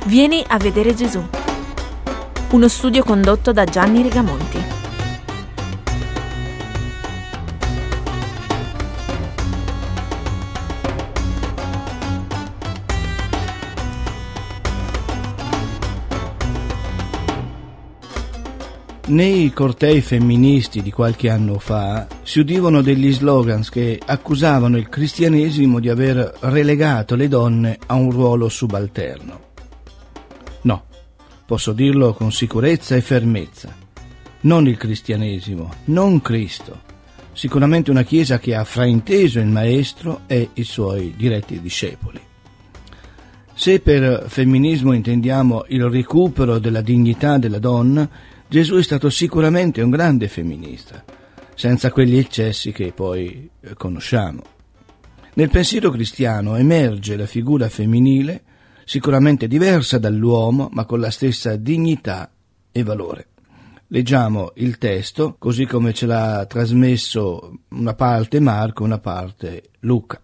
Vieni a vedere Gesù. Uno studio condotto da Gianni Rigamonti. Nei cortei femministi di qualche anno fa si udivano degli slogans che accusavano il cristianesimo di aver relegato le donne a un ruolo subalterno. No, posso dirlo con sicurezza e fermezza. Non il cristianesimo, non Cristo. Sicuramente una Chiesa che ha frainteso il Maestro e i suoi diretti discepoli. Se per femminismo intendiamo il recupero della dignità della donna, Gesù è stato sicuramente un grande femminista, senza quegli eccessi che poi conosciamo. Nel pensiero cristiano emerge la figura femminile, sicuramente diversa dall'uomo, ma con la stessa dignità e valore. Leggiamo il testo così come ce l'ha trasmesso una parte Marco, una parte Luca.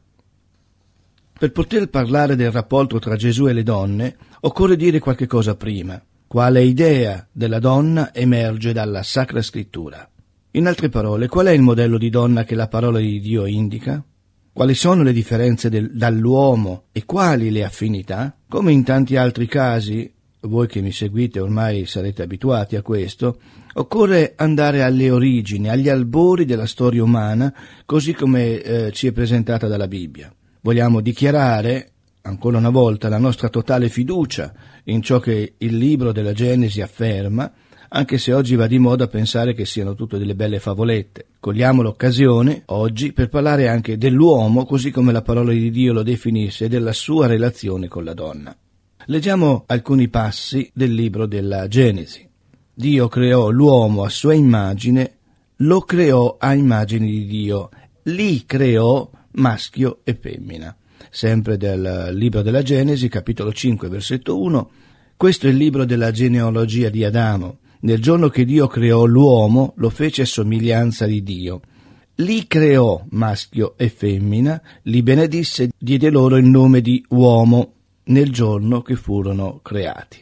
Per poter parlare del rapporto tra Gesù e le donne, occorre dire qualche cosa prima. Quale idea della donna emerge dalla Sacra Scrittura? In altre parole, qual è il modello di donna che la parola di Dio indica? Quali sono le differenze dall'uomo e quali le affinità? Come in tanti altri casi, voi che mi seguite ormai sarete abituati a questo, occorre andare alle origini, agli albori della storia umana, così come ci è presentata dalla Bibbia. Vogliamo dichiarare ancora una volta la nostra totale fiducia in ciò che il libro della Genesi afferma, anche se oggi va di moda pensare che siano tutte delle belle favolette. Cogliamo l'occasione oggi per parlare anche dell'uomo, così come la parola di Dio lo definisce, e della sua relazione con la donna. Leggiamo alcuni passi del libro della Genesi. Dio creò l'uomo a sua immagine, lo creò a immagine di Dio, li creò maschio e femmina. Sempre del libro della Genesi, capitolo 5, versetto 1. Questo è il libro della genealogia di Adamo. Nel giorno che Dio creò l'uomo, lo fece a somiglianza di Dio. Li creò maschio e femmina, li benedisse, diede loro il nome di uomo nel giorno che furono creati.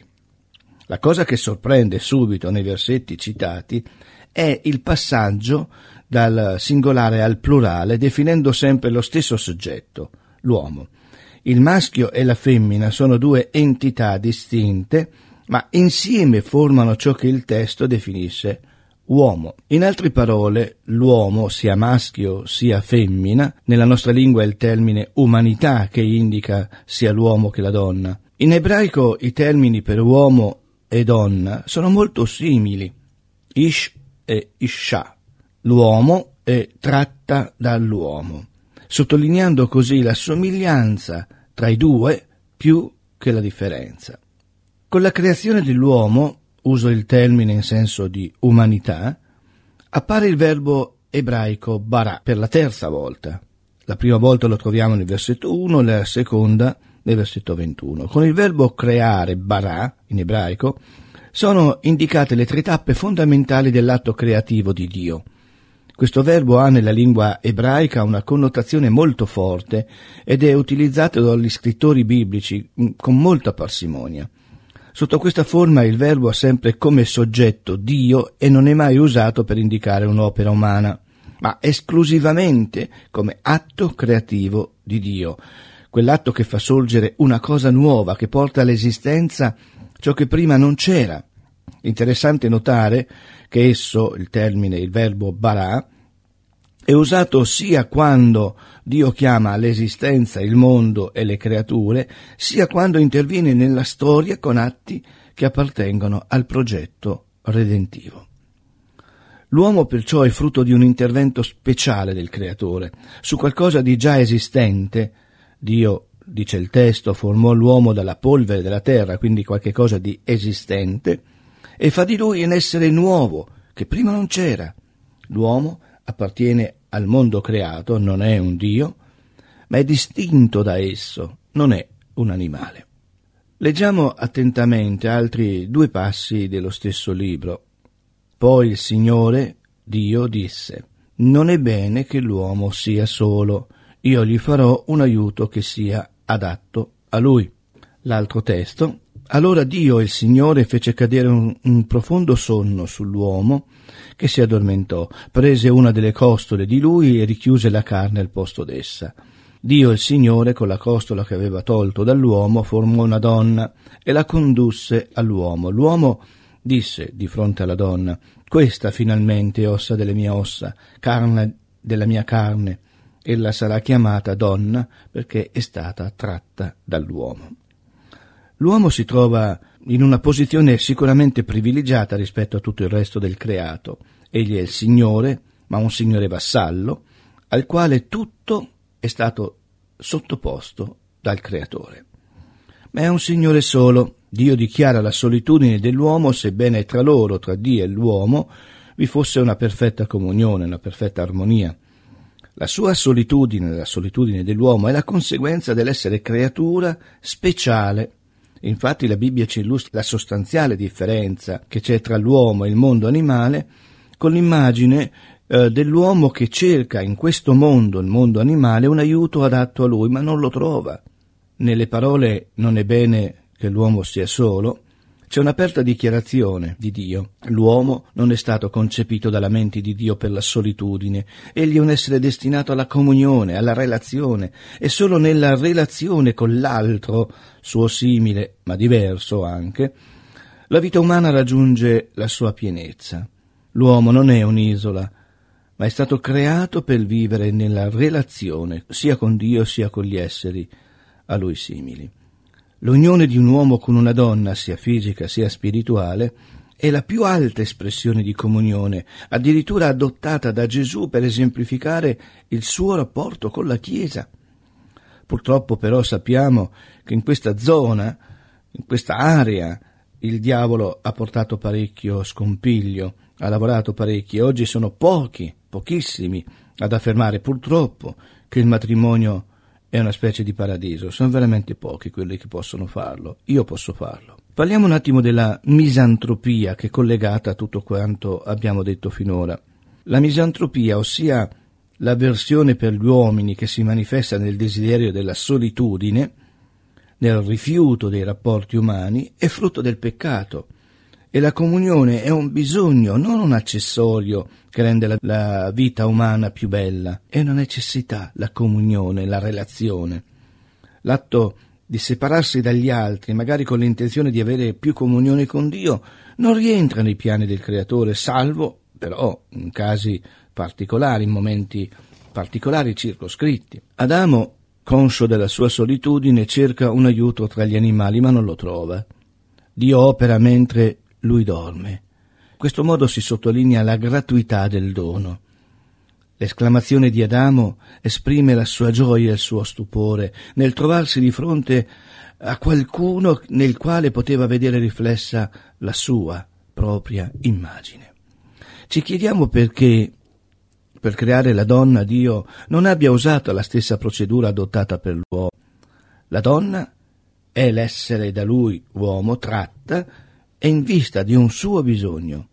La cosa che sorprende subito nei versetti citati è il passaggio dal singolare al plurale, definendo sempre lo stesso soggetto, l'uomo. Il maschio e la femmina sono due entità distinte, ma insieme formano ciò che il testo definisce uomo. In altre parole, l'uomo, sia maschio sia femmina, nella nostra lingua è il termine umanità che indica sia l'uomo che la donna. In ebraico i termini per uomo e donna sono molto simili, ish e isha, l'uomo è tratta dall'uomo, sottolineando così la somiglianza tra i due più che la differenza. Con la creazione dell'uomo, uso il termine in senso di umanità, appare il verbo ebraico bara per la terza volta. La prima volta lo troviamo nel versetto 1, la seconda nel versetto 21. Con il verbo creare, bara, in ebraico, sono indicate le tre tappe fondamentali dell'atto creativo di Dio. Questo verbo ha nella lingua ebraica una connotazione molto forte ed è utilizzato dagli scrittori biblici con molta parsimonia. Sotto questa forma il verbo ha sempre come soggetto Dio e non è mai usato per indicare un'opera umana, ma esclusivamente come atto creativo di Dio, quell'atto che fa sorgere una cosa nuova, che porta all'esistenza ciò che prima non c'era. Interessante notare che esso, il termine, il verbo bara, è usato sia quando Dio chiama all'esistenza il mondo e le creature, sia quando interviene nella storia con atti che appartengono al progetto redentivo. L'uomo perciò è frutto di un intervento speciale del Creatore, su qualcosa di già esistente. Dio, dice il testo, formò l'uomo dalla polvere della terra, quindi qualche cosa di esistente, e fa di lui un essere nuovo, che prima non c'era. L'uomo appartiene al mondo creato, non è un Dio, ma è distinto da esso, non è un animale. Leggiamo attentamente altri due passi dello stesso libro. Poi il Signore, Dio, disse: «Non è bene che l'uomo sia solo, io gli farò un aiuto che sia adatto a lui». L'altro testo, Allora Dio, il Signore, fece cadere un profondo sonno sull'uomo, che si addormentò, prese una delle costole di lui e richiuse la carne al posto d'essa. Dio, il Signore, con la costola che aveva tolto dall'uomo, formò una donna e la condusse all'uomo. L'uomo disse di fronte alla donna: «Questa finalmente è ossa delle mie ossa, carne della mia carne. Ella sarà chiamata donna perché è stata tratta dall'uomo». L'uomo si trova in una posizione sicuramente privilegiata rispetto a tutto il resto del creato. Egli è il Signore, ma un Signore vassallo, al quale tutto è stato sottoposto dal Creatore. Ma è un Signore solo. Dio dichiara la solitudine dell'uomo, sebbene tra loro, tra Dio e l'uomo, vi fosse una perfetta comunione, una perfetta armonia. La sua solitudine, la solitudine dell'uomo, è la conseguenza dell'essere creatura speciale. Infatti la Bibbia ci illustra la sostanziale differenza che c'è tra l'uomo e il mondo animale con l'immagine dell'uomo che cerca in questo mondo, il mondo animale, un aiuto adatto a lui, ma non lo trova. Nelle parole «non è bene che l'uomo sia solo» c'è un'aperta dichiarazione di Dio. L'uomo non è stato concepito dalla mente di Dio per la solitudine. Egli è un essere destinato alla comunione, alla relazione, e solo nella relazione con l'altro, suo simile, ma diverso anche, la vita umana raggiunge la sua pienezza. L'uomo non è un'isola, ma è stato creato per vivere nella relazione, sia con Dio sia con gli esseri a lui simili. L'unione di un uomo con una donna, sia fisica sia spirituale, è la più alta espressione di comunione, addirittura adottata da Gesù per esemplificare il suo rapporto con la Chiesa. Purtroppo però sappiamo che in questa zona, in questa area, il diavolo ha portato parecchio scompiglio, ha lavorato parecchio, e oggi sono pochissimi ad affermare purtroppo che il matrimonio è una specie di paradiso. Sono veramente pochi quelli che possono farlo. Io posso farlo. Parliamo un attimo della misantropia, che è collegata a tutto quanto abbiamo detto finora. La misantropia, ossia l'avversione per gli uomini che si manifesta nel desiderio della solitudine, nel rifiuto dei rapporti umani, è frutto del peccato. E la comunione è un bisogno, non un accessorio che rende la vita umana più bella. È una necessità, la comunione, la relazione. L'atto di separarsi dagli altri, magari con l'intenzione di avere più comunione con Dio, non rientra nei piani del Creatore, salvo però in casi particolari, in momenti particolari circoscritti. Adamo, conscio della sua solitudine, cerca un aiuto tra gli animali, ma non lo trova. Dio opera mentre lui dorme. In questo modo si sottolinea la gratuità del dono. L'esclamazione di Adamo esprime la sua gioia e il suo stupore nel trovarsi di fronte a qualcuno nel quale poteva vedere riflessa la sua propria immagine. Ci chiediamo perché, per creare la donna, Dio non abbia usato la stessa procedura adottata per l'uomo. La donna è l'essere da lui, uomo, tratta e in vista di un suo bisogno.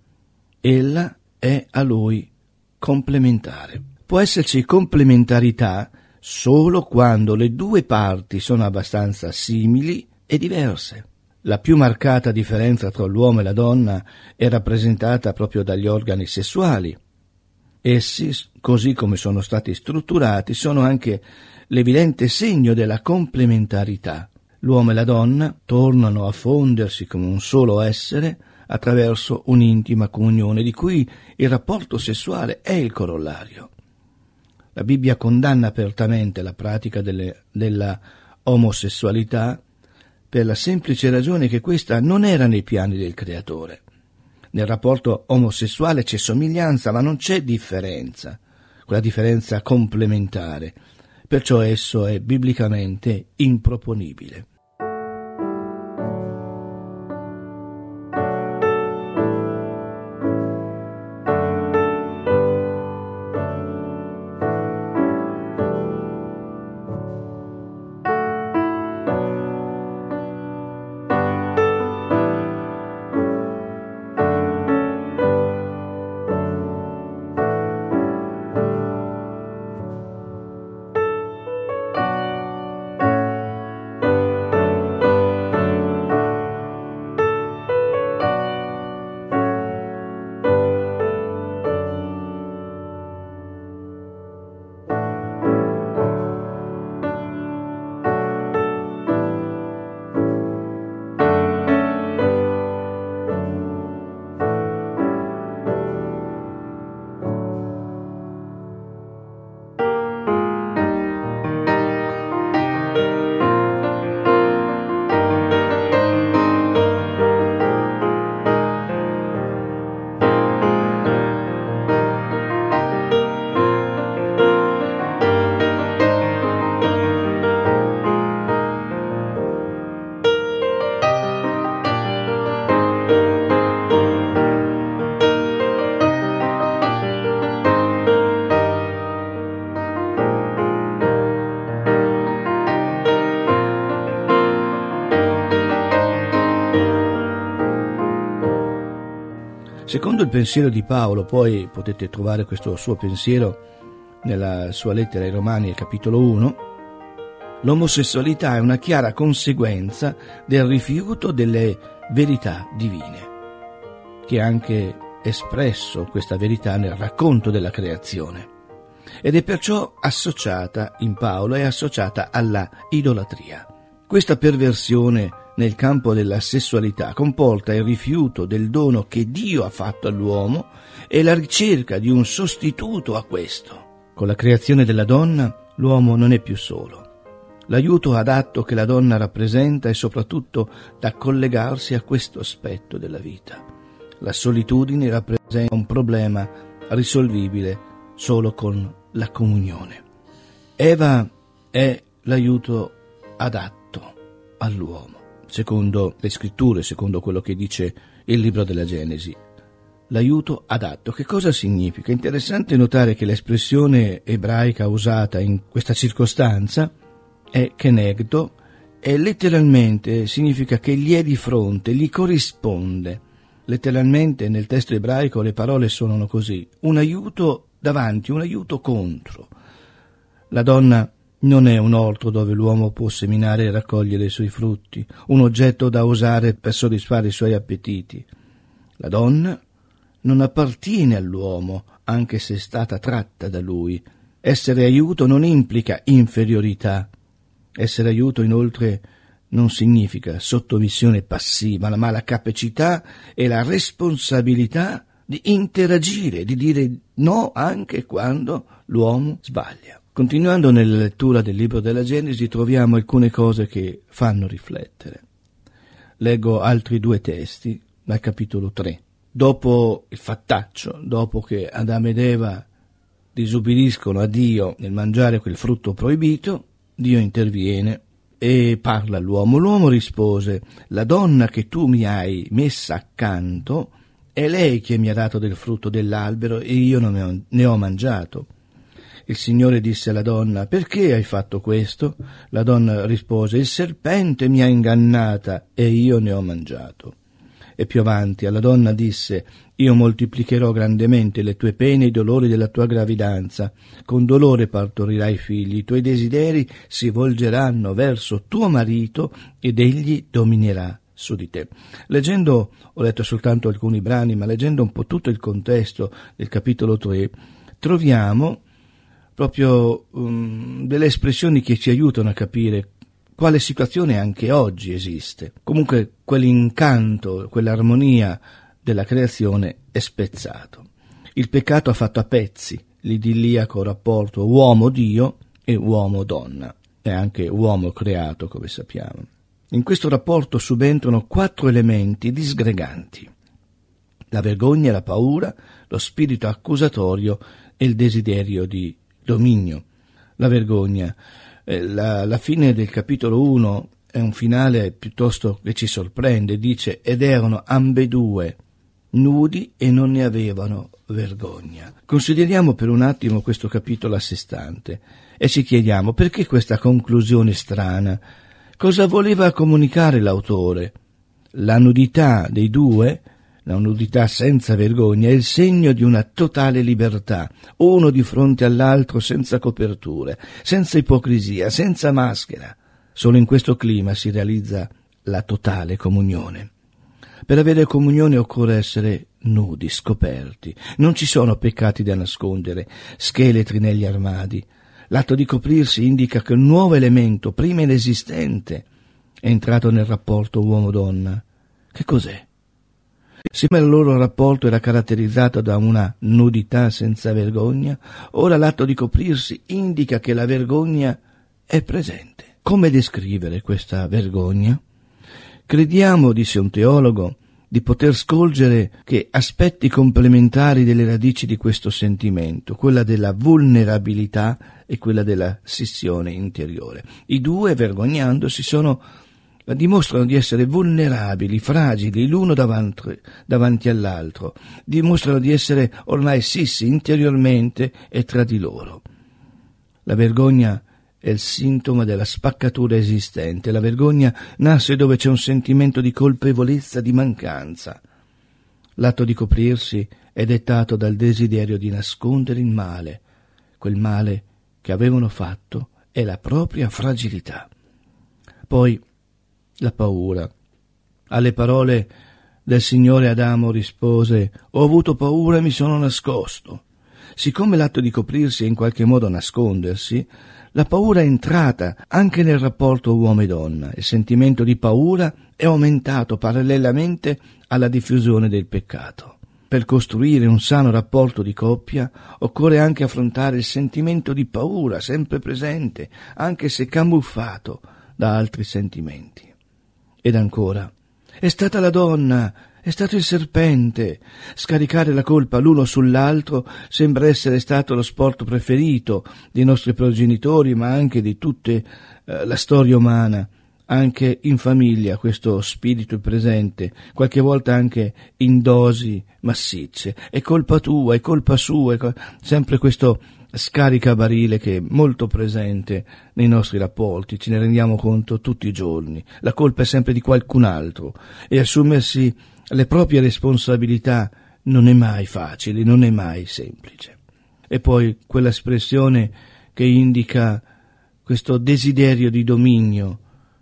Ella è a lui complementare. Può esserci complementarità solo quando le due parti sono abbastanza simili e diverse. La più marcata differenza tra l'uomo e la donna è rappresentata proprio dagli organi sessuali. Essi, così come sono stati strutturati, sono anche l'evidente segno della complementarità. L'uomo e la donna tornano a fondersi come un solo essere attraverso un'intima comunione, di cui il rapporto sessuale è il corollario. La Bibbia condanna apertamente la pratica della omosessualità per la semplice ragione che questa non era nei piani del Creatore. Nel rapporto omosessuale c'è somiglianza, ma non c'è differenza, quella differenza complementare. Perciò esso è biblicamente improponibile. Secondo il pensiero di Paolo, poi potete trovare questo suo pensiero nella sua lettera ai Romani, al capitolo 1, l'omosessualità è una chiara conseguenza del rifiuto delle verità divine, che ha anche espresso questa verità nel racconto della creazione, ed è perciò associata in Paolo, è associata alla idolatria. Questa perversione nel campo della sessualità comporta il rifiuto del dono che Dio ha fatto all'uomo e la ricerca di un sostituto a questo. Con la creazione della donna, l'uomo non è più solo. L'aiuto adatto che la donna rappresenta è soprattutto da collegarsi a questo aspetto della vita. La solitudine rappresenta un problema risolvibile solo con la comunione. Eva è l'aiuto adatto all'uomo, secondo le scritture, secondo quello che dice il libro della Genesi. L'aiuto adatto, che cosa significa? È interessante notare che l'espressione ebraica usata in questa circostanza è kenegdo e letteralmente significa che gli è di fronte, gli corrisponde. Letteralmente nel testo ebraico le parole suonano così: un aiuto davanti, un aiuto contro. La donna non è un orto dove l'uomo può seminare e raccogliere i suoi frutti, un oggetto da usare per soddisfare i suoi appetiti. La donna non appartiene all'uomo, anche se è stata tratta da lui. Essere aiuto non implica inferiorità. Essere aiuto, inoltre, non significa sottomissione passiva, ma la capacità e la responsabilità di interagire, di dire no anche quando l'uomo sbaglia. Continuando nella lettura del libro della Genesi troviamo alcune cose che fanno riflettere. Leggo altri due testi dal capitolo 3. Dopo il fattaccio, dopo che Adamo ed Eva disubbidiscono a Dio nel mangiare quel frutto proibito, Dio interviene e parla all'uomo. L'uomo rispose: la donna che tu mi hai messa accanto è lei che mi ha dato del frutto dell'albero e io non ne ho mangiato. Il Signore disse alla donna: perché hai fatto questo? La donna rispose: il serpente mi ha ingannata e io ne ho mangiato. E più avanti alla donna disse: io moltiplicherò grandemente le tue pene e i dolori della tua gravidanza. Con dolore partorirai figli, i tuoi desideri si volgeranno verso tuo marito ed egli dominerà su di te. Leggendo, ho letto soltanto alcuni brani, ma leggendo un po' tutto il contesto del capitolo 3, troviamo proprio delle espressioni che ci aiutano a capire quale situazione anche oggi esiste. Comunque quell'incanto, quell'armonia della creazione è spezzato. Il peccato ha fatto a pezzi l'idilliaco rapporto uomo-Dio e uomo-donna, e anche uomo creato, come sappiamo. In questo rapporto subentrano 4 elementi disgreganti: la vergogna, la paura, lo spirito accusatorio e il desiderio di dominio. La vergogna. La fine del capitolo 1 è un finale piuttosto che ci sorprende. Dice: ed erano ambedue nudi e non ne avevano vergogna. Consideriamo per un attimo questo capitolo a sé stante e ci chiediamo: perché questa conclusione strana? Cosa voleva comunicare l'autore? La nudità dei due, la nudità senza vergogna, è il segno di una totale libertà, uno di fronte all'altro, senza coperture, senza ipocrisia, senza maschera. Solo in questo clima si realizza la totale comunione. Per avere comunione occorre essere nudi, scoperti. Non ci sono peccati da nascondere, scheletri negli armadi. L'atto di coprirsi indica che un nuovo elemento, prima inesistente, è entrato nel rapporto uomo-donna. Che cos'è? Se il loro rapporto era caratterizzato da una nudità senza vergogna, ora l'atto di coprirsi indica che la vergogna è presente. Come descrivere questa vergogna? Crediamo, disse un teologo, di poter scorgere che aspetti complementari delle radici di questo sentimento, quella della vulnerabilità e quella della scissione interiore. I due, vergognandosi, dimostrano di essere vulnerabili, fragili, l'uno davanti all'altro, dimostrano di essere ormai scissi interiormente e tra di loro. La vergogna è il sintomo della spaccatura esistente. La vergogna nasce dove c'è un sentimento di colpevolezza, di mancanza. L'atto di coprirsi è dettato dal desiderio di nascondere il male, quel male che avevano fatto è la propria fragilità. Poi la paura. Alle parole del Signore Adamo rispose: «Ho avuto paura e mi sono nascosto». Siccome l'atto di coprirsi è in qualche modo nascondersi, la paura è entrata anche nel rapporto uomo e donna. Il sentimento di paura è aumentato parallelamente alla diffusione del peccato. Per costruire un sano rapporto di coppia occorre anche affrontare il sentimento di paura sempre presente, anche se camuffato da altri sentimenti. Ed ancora, è stata la donna, è stato il serpente. Scaricare la colpa l'uno sull'altro sembra essere stato lo sport preferito dei nostri progenitori, ma anche di tutta la storia umana. Anche in famiglia questo spirito è presente, qualche volta anche in dosi massicce. È colpa tua, è colpa sua, sempre questo scaricabarile che è molto presente nei nostri rapporti, ce ne rendiamo conto tutti i giorni. La colpa è sempre di qualcun altro e assumersi le proprie responsabilità non è mai facile, non è mai semplice. E poi quell'espressione che indica questo desiderio di dominio.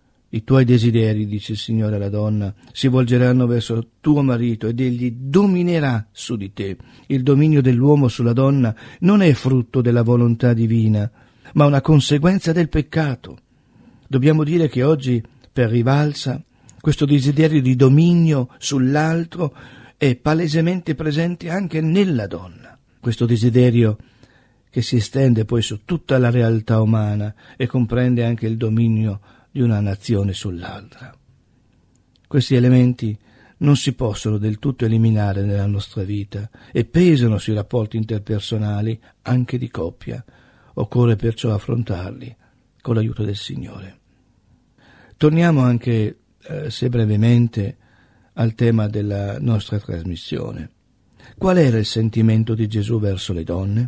I tuoi desideri, dice il Signore alla donna, si volgeranno verso tuo marito ed egli dominerà su di te. Il dominio dell'uomo sulla donna non è frutto della volontà divina, ma una conseguenza del peccato. Dobbiamo dire che oggi, per rivalsa, questo desiderio di dominio sull'altro è palesemente presente anche nella donna. Questo desiderio che si estende poi su tutta la realtà umana e comprende anche il dominio di una nazione sull'altra. Questi elementi non si possono del tutto eliminare nella nostra vita e pesano sui rapporti interpersonali anche di coppia. Occorre perciò affrontarli con l'aiuto del Signore. Torniamo anche, se brevemente, al tema della nostra trasmissione. Qual era il sentimento di Gesù verso le donne?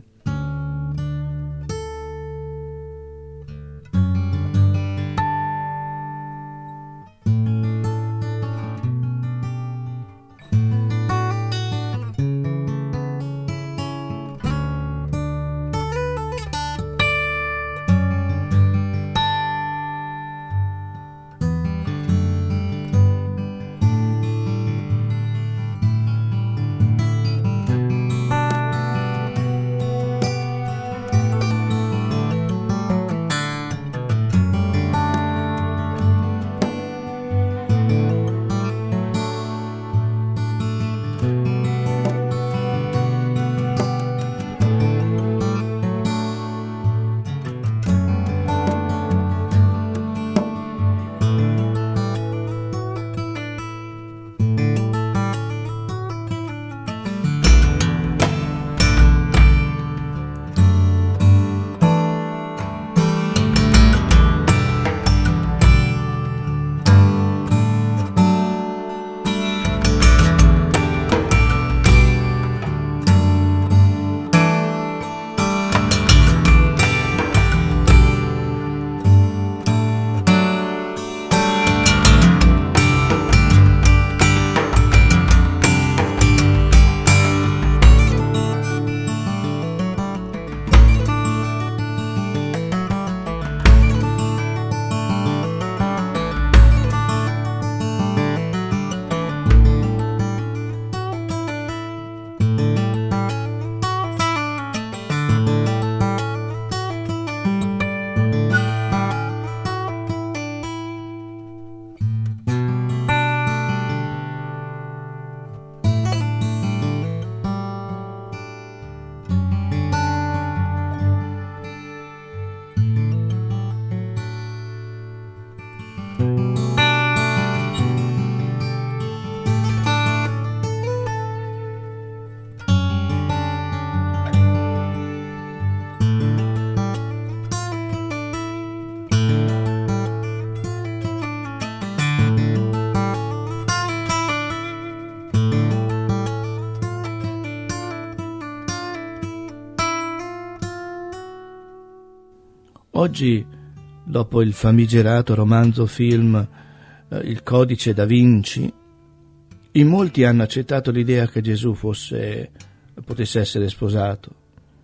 Oggi, dopo il famigerato romanzo film Il codice da Vinci, in molti hanno accettato l'idea che Gesù potesse essere sposato.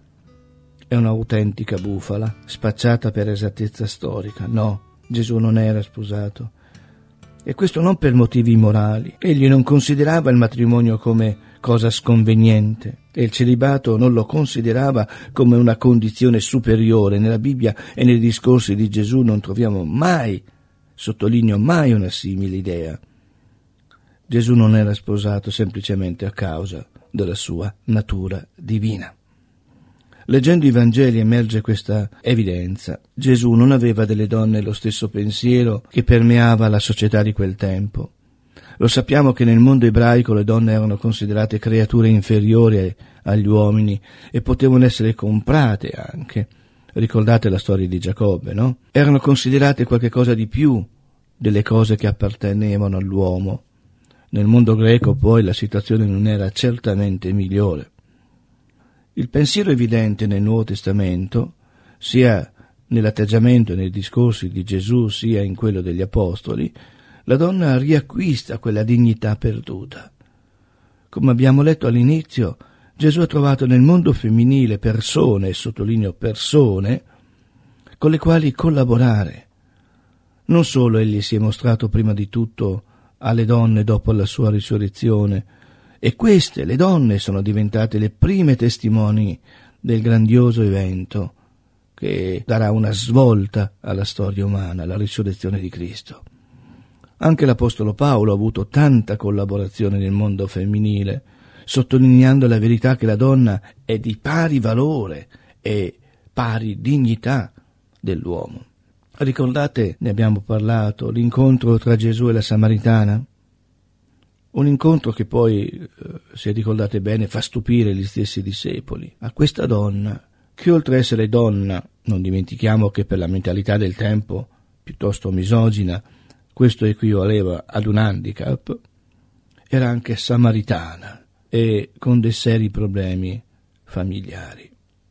È un'autentica bufala, spacciata per esattezza storica. No, Gesù non era sposato. E questo non per motivi morali. Egli non considerava il matrimonio come cosa sconveniente e il celibato non lo considerava come una condizione superiore. Nella Bibbia e nei discorsi di Gesù non troviamo mai, sottolineo mai, una simile idea. Gesù non era sposato semplicemente a causa della sua natura divina. Leggendo i Vangeli emerge questa evidenza. Gesù non aveva delle donne lo stesso pensiero che permeava la società di quel tempo. Lo sappiamo che nel mondo ebraico le donne erano considerate creature inferiori agli uomini e potevano essere comprate anche. Ricordate la storia di Giacobbe, no? Erano considerate qualche cosa di più delle cose che appartenevano all'uomo. Nel mondo greco poi la situazione non era certamente migliore. Il pensiero evidente nel Nuovo Testamento, sia nell'atteggiamento e nei discorsi di Gesù sia in quello degli Apostoli, la donna riacquista quella dignità perduta. Come abbiamo letto all'inizio, Gesù ha trovato nel mondo femminile persone, e sottolineo persone, con le quali collaborare. Non solo egli si è mostrato prima di tutto alle donne dopo la sua risurrezione, e queste, le donne, sono diventate le prime testimoni del grandioso evento che darà una svolta alla storia umana, la risurrezione di Cristo. Anche l'Apostolo Paolo ha avuto tanta collaborazione nel mondo femminile, sottolineando la verità che la donna è di pari valore e pari dignità dell'uomo. Ricordate, ne abbiamo parlato, l'incontro tra Gesù e la Samaritana? Un incontro che poi, se ricordate bene, fa stupire gli stessi discepoli. A questa donna, che oltre a essere donna, non dimentichiamo che per la mentalità del tempo, piuttosto misogina, questo equivaleva ad un handicap, era anche samaritana e con dei seri problemi familiari.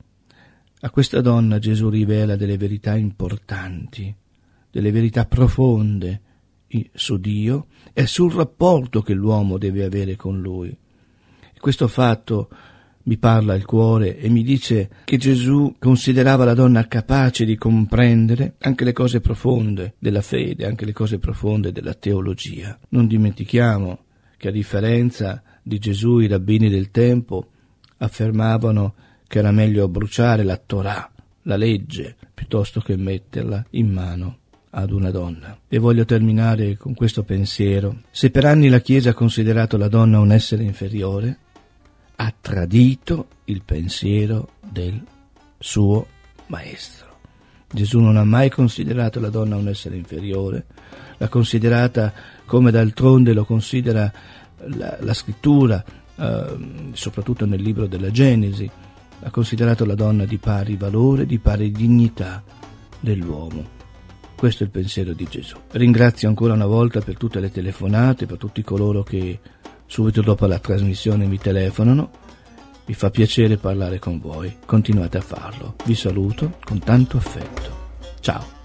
A questa donna Gesù rivela delle verità importanti, delle verità profonde su Dio e sul rapporto che l'uomo deve avere con Lui. E questo fatto mi parla il cuore e mi dice che Gesù considerava la donna capace di comprendere anche le cose profonde della fede, anche le cose profonde della teologia. Non dimentichiamo che a differenza di Gesù i rabbini del tempo affermavano che era meglio bruciare la Torah, la legge, piuttosto che metterla in mano ad una donna. E voglio terminare con questo pensiero. Se per anni la Chiesa ha considerato la donna un essere inferiore, ha tradito il pensiero del suo Maestro. Gesù non ha mai considerato la donna un essere inferiore, l'ha considerata come d'altronde lo considera la Scrittura, soprattutto nel libro della Genesi, ha considerato la donna di pari valore, di pari dignità dell'uomo. Questo è il pensiero di Gesù. Ringrazio ancora una volta per tutte le telefonate, per tutti coloro che subito dopo la trasmissione mi telefonano. Mi fa piacere parlare con voi. Continuate a farlo. Vi saluto con tanto affetto. Ciao.